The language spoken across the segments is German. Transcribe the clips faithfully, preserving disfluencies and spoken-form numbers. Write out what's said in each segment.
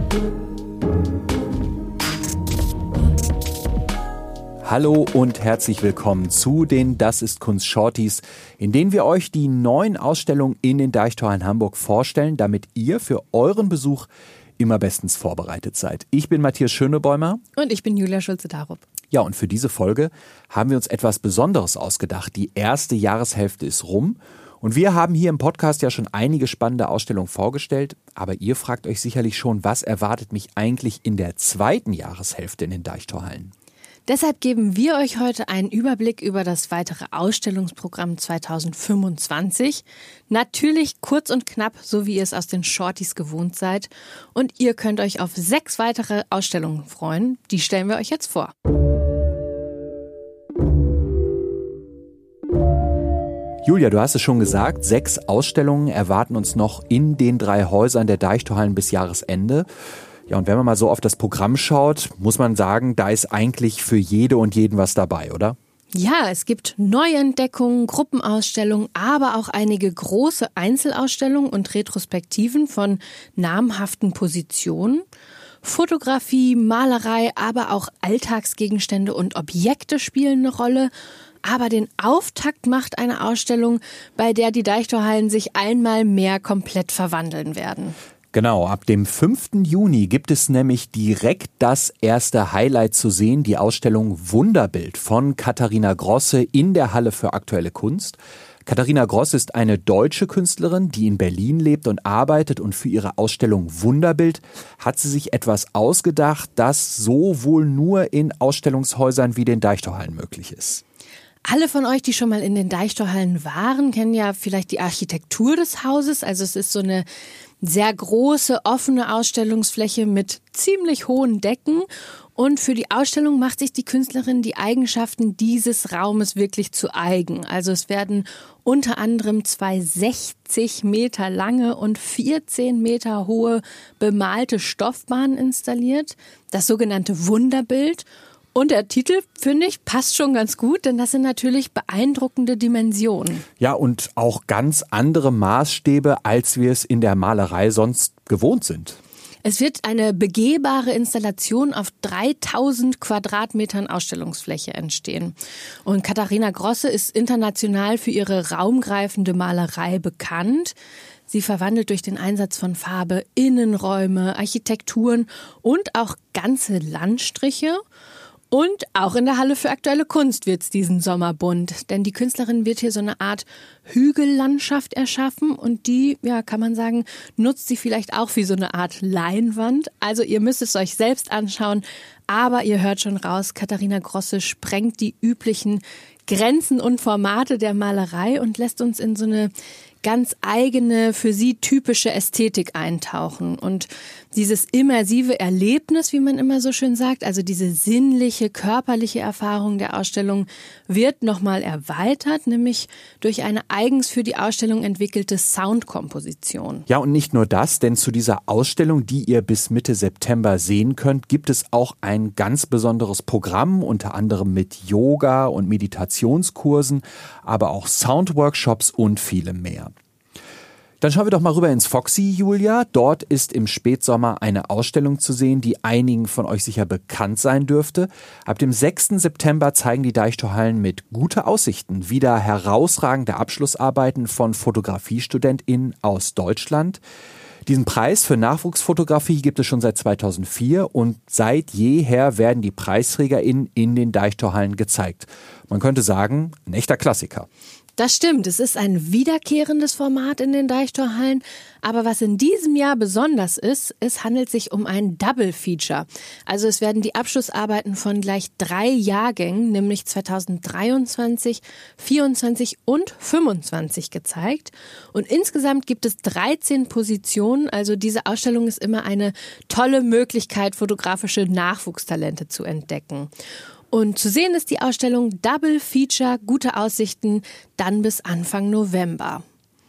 Hallo und herzlich willkommen zu den Das ist Kunst Shorties, in denen wir euch die neuen Ausstellungen in den Deichtorhallen Hamburg vorstellen, damit ihr für euren Besuch immer bestens vorbereitet seid. Ich bin Matthias Schönebäumer. Und ich bin Julia Schulze-Darup. Ja, und für diese Folge haben wir uns etwas Besonderes ausgedacht. Die erste Jahreshälfte ist rum und wir haben hier im Podcast ja schon einige spannende Ausstellungen vorgestellt. Aber ihr fragt euch sicherlich schon, was erwartet mich eigentlich in der zweiten Jahreshälfte in den Deichtorhallen? Deshalb geben wir euch heute einen Überblick über das weitere Ausstellungsprogramm zweitausendfünfundzwanzig. Natürlich kurz und knapp, so wie ihr es aus den Shorties gewohnt seid. Und ihr könnt euch auf sechs weitere Ausstellungen freuen. Die stellen wir euch jetzt vor. Julia, du hast es schon gesagt, sechs Ausstellungen erwarten uns noch in den drei Häusern der Deichtorhallen bis Jahresende. Ja, und wenn man mal so auf das Programm schaut, muss man sagen, da ist eigentlich für jede und jeden was dabei, oder? Ja, es gibt Neuentdeckungen, Gruppenausstellungen, aber auch einige große Einzelausstellungen und Retrospektiven von namhaften Positionen. Fotografie, Malerei, aber auch Alltagsgegenstände und Objekte spielen eine Rolle. Aber den Auftakt macht eine Ausstellung, bei der die Deichtorhallen sich einmal mehr komplett verwandeln werden. Genau, ab dem fünften Juni gibt es nämlich direkt das erste Highlight zu sehen, die Ausstellung Wunderbild von Katharina Grosse in der Halle für aktuelle Kunst. Katharina Grosse ist eine deutsche Künstlerin, die in Berlin lebt und arbeitet, und für ihre Ausstellung Wunderbild hat sie sich etwas ausgedacht, das so wohl nur in Ausstellungshäusern wie den Deichtorhallen möglich ist. Alle von euch, die schon mal in den Deichtorhallen waren, kennen ja vielleicht die Architektur des Hauses. Also es ist so eine sehr große, offene Ausstellungsfläche mit ziemlich hohen Decken. Und für die Ausstellung macht sich die Künstlerin die Eigenschaften dieses Raumes wirklich zu eigen. Also es werden unter anderem zwei sechzig Meter lange und vierzehn Meter hohe bemalte Stoffbahnen installiert. Das sogenannte Wunderbild. Und der Titel, finde ich, passt schon ganz gut, denn das sind natürlich beeindruckende Dimensionen. Ja, und auch ganz andere Maßstäbe, als wir es in der Malerei sonst gewohnt sind. Es wird eine begehbare Installation auf dreitausend Quadratmetern Ausstellungsfläche entstehen. Und Katharina Grosse ist international für ihre raumgreifende Malerei bekannt. Sie verwandelt durch den Einsatz von Farbe Innenräume, Architekturen und auch ganze Landstriche. Und auch in der Halle für aktuelle Kunst wird's diesen Sommer bunt, denn die Künstlerin wird hier so eine Art Hügellandschaft erschaffen und die, ja, kann man sagen, nutzt sie vielleicht auch wie so eine Art Leinwand. Also ihr müsst es euch selbst anschauen, aber ihr hört schon raus, Katharina Grosse sprengt die üblichen Grenzen und Formate der Malerei und lässt uns in so eine ganz eigene, für sie typische Ästhetik eintauchen. Und dieses immersive Erlebnis, wie man immer so schön sagt, also diese sinnliche, körperliche Erfahrung der Ausstellung wird nochmal erweitert, nämlich durch eine eigens für die Ausstellung entwickelte Soundkomposition. Ja, und nicht nur das, denn zu dieser Ausstellung, die ihr bis Mitte September sehen könnt, gibt es auch ein ganz besonderes Programm, unter anderem mit Yoga und Meditationskursen, aber auch Soundworkshops und vielem mehr. Dann schauen wir doch mal rüber ins Foxy, Julia. Dort ist im Spätsommer eine Ausstellung zu sehen, die einigen von euch sicher bekannt sein dürfte. Ab dem sechsten September zeigen die Deichtorhallen mit Gute Aussichten wieder herausragende Abschlussarbeiten von FotografiestudentInnen aus Deutschland. Diesen Preis für Nachwuchsfotografie gibt es schon seit zweitausendvier und seit jeher werden die PreisträgerInnen in den Deichtorhallen gezeigt. Man könnte sagen, ein echter Klassiker. Das stimmt, es ist ein wiederkehrendes Format in den Deichtorhallen, aber was in diesem Jahr besonders ist, es handelt sich um ein Double Feature. Also es werden die Abschlussarbeiten von gleich drei Jahrgängen, nämlich zweitausenddreiundzwanzig, vierundzwanzig und fünfundzwanzig gezeigt. Und insgesamt gibt es dreizehn Positionen, also diese Ausstellung ist immer eine tolle Möglichkeit, fotografische Nachwuchstalente zu entdecken. Und zu sehen ist die Ausstellung Double Feature, Gute Aussichten, dann bis Anfang November.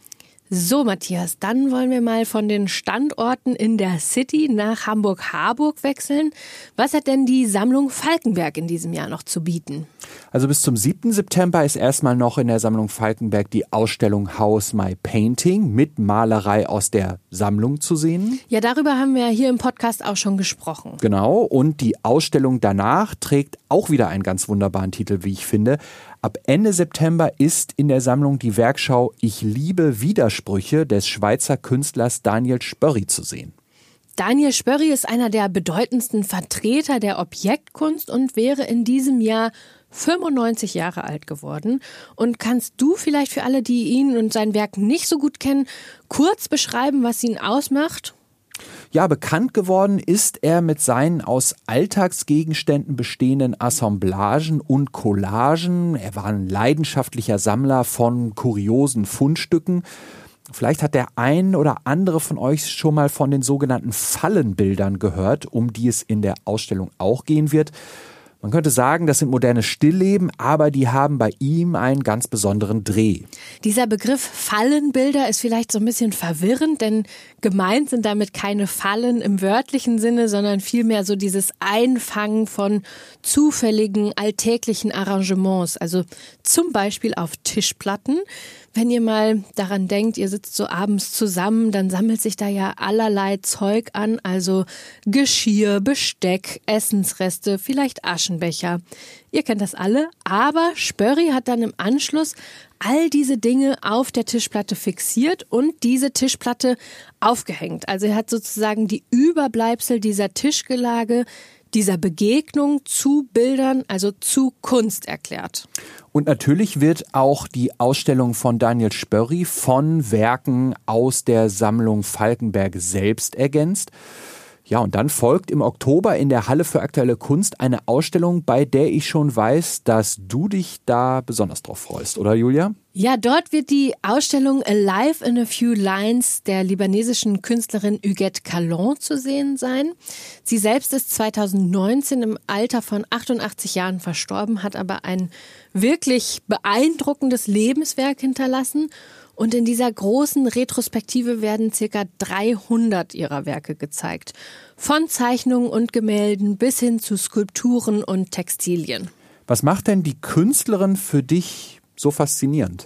So, Matthias, dann wollen wir mal von den Standorten in der City nach Hamburg-Harburg wechseln. Was hat denn die Sammlung Falkenberg in diesem Jahr noch zu bieten? Also bis zum siebten September ist erstmal noch in der Sammlung Falkenberg die Ausstellung House My Painting mit Malerei aus der Sammlung zu sehen. Ja, darüber haben wir ja hier im Podcast auch schon gesprochen. Genau, und die Ausstellung danach trägt auch wieder einen ganz wunderbaren Titel, wie ich finde. Ab Ende September ist in der Sammlung die Werkschau Ich liebe Widersprüche des Schweizer Künstlers Daniel Spörri zu sehen. Daniel Spörri ist einer der bedeutendsten Vertreter der Objektkunst und wäre in diesem Jahr fünfundneunzig Jahre alt geworden. Und kannst du vielleicht für alle, die ihn und sein Werk nicht so gut kennen, kurz beschreiben, was ihn ausmacht? Ja, bekannt geworden ist er mit seinen aus Alltagsgegenständen bestehenden Assemblagen und Collagen. Er war ein leidenschaftlicher Sammler von kuriosen Fundstücken. Vielleicht hat der ein oder andere von euch schon mal von den sogenannten Fallenbildern gehört, um die es in der Ausstellung auch gehen wird. Man könnte sagen, das sind moderne Stillleben, aber die haben bei ihm einen ganz besonderen Dreh. Dieser Begriff Fallenbilder ist vielleicht so ein bisschen verwirrend, denn gemeint sind damit keine Fallen im wörtlichen Sinne, sondern vielmehr so dieses Einfangen von zufälligen, alltäglichen Arrangements. Also zum Beispiel auf Tischplatten. Wenn ihr mal daran denkt, ihr sitzt so abends zusammen, dann sammelt sich da ja allerlei Zeug an, also Geschirr, Besteck, Essensreste, vielleicht Aschenbecher. Ihr kennt das alle, aber Spörri hat dann im Anschluss all diese Dinge auf der Tischplatte fixiert und diese Tischplatte aufgehängt. Also er hat sozusagen die Überbleibsel dieser Tischgelage, dieser Begegnung zu Bildern, also zu Kunst erklärt. Und natürlich wird auch die Ausstellung von Daniel Spörri von Werken aus der Sammlung Falkenberg selbst ergänzt. Ja, und dann folgt im Oktober in der Halle für aktuelle Kunst eine Ausstellung, bei der ich schon weiß, dass du dich da besonders drauf freust, oder Julia? Ja, dort wird die Ausstellung Alive in a Few Lines der libanesischen Künstlerin Huguette Calon zu sehen sein. Sie selbst ist zweitausendneunzehn im Alter von achtundachtzig Jahren verstorben, hat aber ein wirklich beeindruckendes Lebenswerk hinterlassen. Und in dieser großen Retrospektive werden circa dreihundert ihrer Werke gezeigt. Von Zeichnungen und Gemälden bis hin zu Skulpturen und Textilien. Was macht denn die Künstlerin für dich so faszinierend?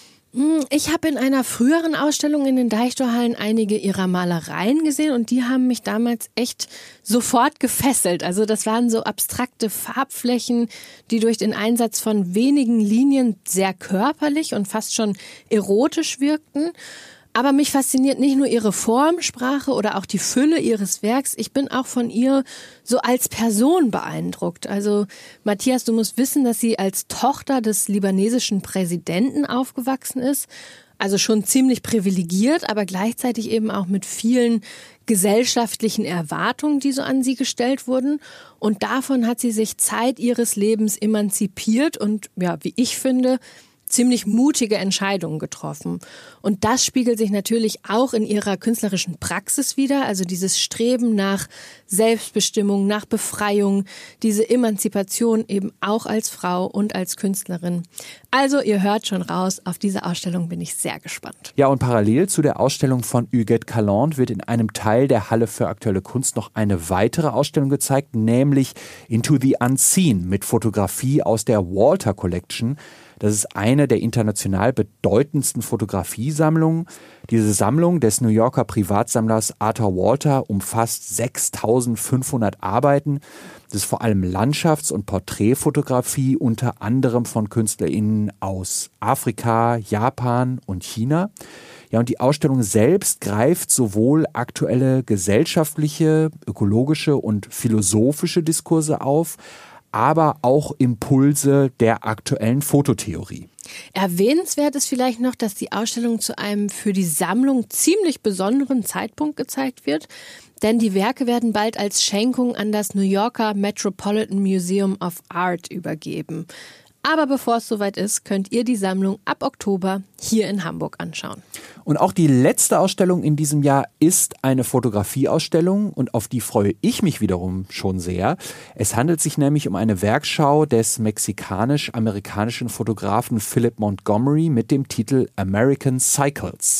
Ich habe in einer früheren Ausstellung in den Deichtorhallen einige ihrer Malereien gesehen und die haben mich damals echt sofort gefesselt. Also das waren so abstrakte Farbflächen, die durch den Einsatz von wenigen Linien sehr körperlich und fast schon erotisch wirkten. Aber mich fasziniert nicht nur ihre Formsprache oder auch die Fülle ihres Werks. Ich bin auch von ihr so als Person beeindruckt. Also Matthias, du musst wissen, dass sie als Tochter des libanesischen Präsidenten aufgewachsen ist. Also schon ziemlich privilegiert, aber gleichzeitig eben auch mit vielen gesellschaftlichen Erwartungen, die so an sie gestellt wurden. Und davon hat sie sich Zeit ihres Lebens emanzipiert und, ja, wie ich finde, ziemlich mutige Entscheidungen getroffen. Und das spiegelt sich natürlich auch in ihrer künstlerischen Praxis wider, also dieses Streben nach Selbstbestimmung, nach Befreiung, diese Emanzipation eben auch als Frau und als Künstlerin. Also ihr hört schon raus, auf diese Ausstellung bin ich sehr gespannt. Ja, und parallel zu der Ausstellung von Huguette Calon wird in einem Teil der Halle für aktuelle Kunst noch eine weitere Ausstellung gezeigt, nämlich Into the Unseen mit Fotografie aus der Walter Collection. Das ist eine der international bedeutendsten Fotografiesammlungen. Diese Sammlung des New Yorker Privatsammlers Arthur Walter umfasst sechstausendfünfhundert Arbeiten. Das ist vor allem Landschafts- und Porträtfotografie, unter anderem von KünstlerInnen aus Afrika, Japan und China. Ja, und die Ausstellung selbst greift sowohl aktuelle gesellschaftliche, ökologische und philosophische Diskurse auf, aber auch Impulse der aktuellen Fototheorie. Erwähnenswert ist vielleicht noch, dass die Ausstellung zu einem für die Sammlung ziemlich besonderen Zeitpunkt gezeigt wird, denn die Werke werden bald als Schenkung an das New Yorker Metropolitan Museum of Art übergeben. Aber bevor es soweit ist, könnt ihr die Sammlung ab Oktober hier in Hamburg anschauen. Und auch die letzte Ausstellung in diesem Jahr ist eine Fotografieausstellung und auf die freue ich mich wiederum schon sehr. Es handelt sich nämlich um eine Werkschau des mexikanisch-amerikanischen Fotografen Philip Montgomery mit dem Titel American Cycles.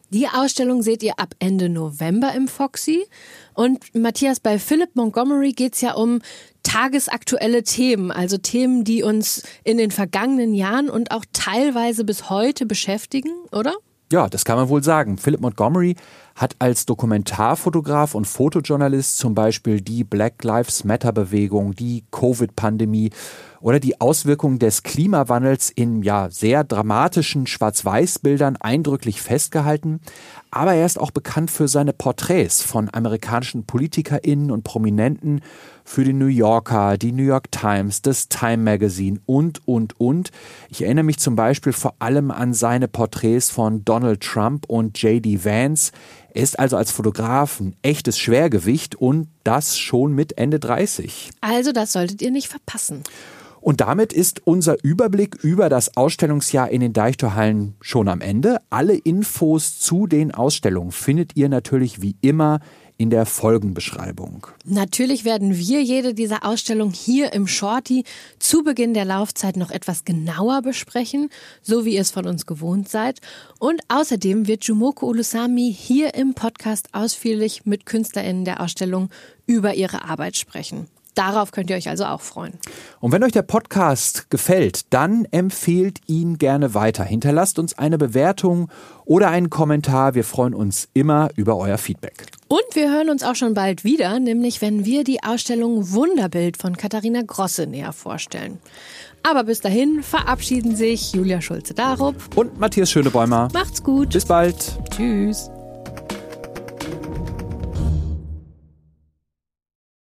Die Ausstellung seht ihr ab Ende November im Foxy. Und Matthias, bei Philip Montgomery geht's ja um tagesaktuelle Themen, also Themen, die uns in den vergangenen Jahren und auch teilweise bis heute beschäftigen, oder? Ja, das kann man wohl sagen. Philip Montgomery hat als Dokumentarfotograf und Fotojournalist zum Beispiel die Black Lives Matter-Bewegung, die Covid-Pandemie oder die Auswirkungen des Klimawandels in ja sehr dramatischen Schwarz-Weiß-Bildern eindrücklich festgehalten. Aber er ist auch bekannt für seine Porträts von amerikanischen PolitikerInnen und Prominenten, für den New Yorker, die New York Times, das Time Magazine und, und, und. Ich erinnere mich zum Beispiel vor allem an seine Porträts von Donald Trump und J D Vance. Er ist also als Fotograf ein echtes Schwergewicht und das schon mit Ende dreißig. Also das solltet ihr nicht verpassen. Und damit ist unser Überblick über das Ausstellungsjahr in den Deichtorhallen schon am Ende. Alle Infos zu den Ausstellungen findet ihr natürlich wie immer in der Folgenbeschreibung. Natürlich werden wir jede dieser Ausstellungen hier im Shorty zu Beginn der Laufzeit noch etwas genauer besprechen, so wie ihr es von uns gewohnt seid. Und außerdem wird Jumoko Ulusami hier im Podcast ausführlich mit KünstlerInnen der Ausstellung über ihre Arbeit sprechen. Darauf könnt ihr euch also auch freuen. Und wenn euch der Podcast gefällt, dann empfehlt ihn gerne weiter. Hinterlasst uns eine Bewertung oder einen Kommentar. Wir freuen uns immer über euer Feedback. Und wir hören uns auch schon bald wieder, nämlich wenn wir die Ausstellung Wunderbild von Katharina Grosse näher vorstellen. Aber bis dahin verabschieden sich Julia Schulze-Darup und Matthias Schönebäumer. Macht's gut. Bis bald. Tschüss.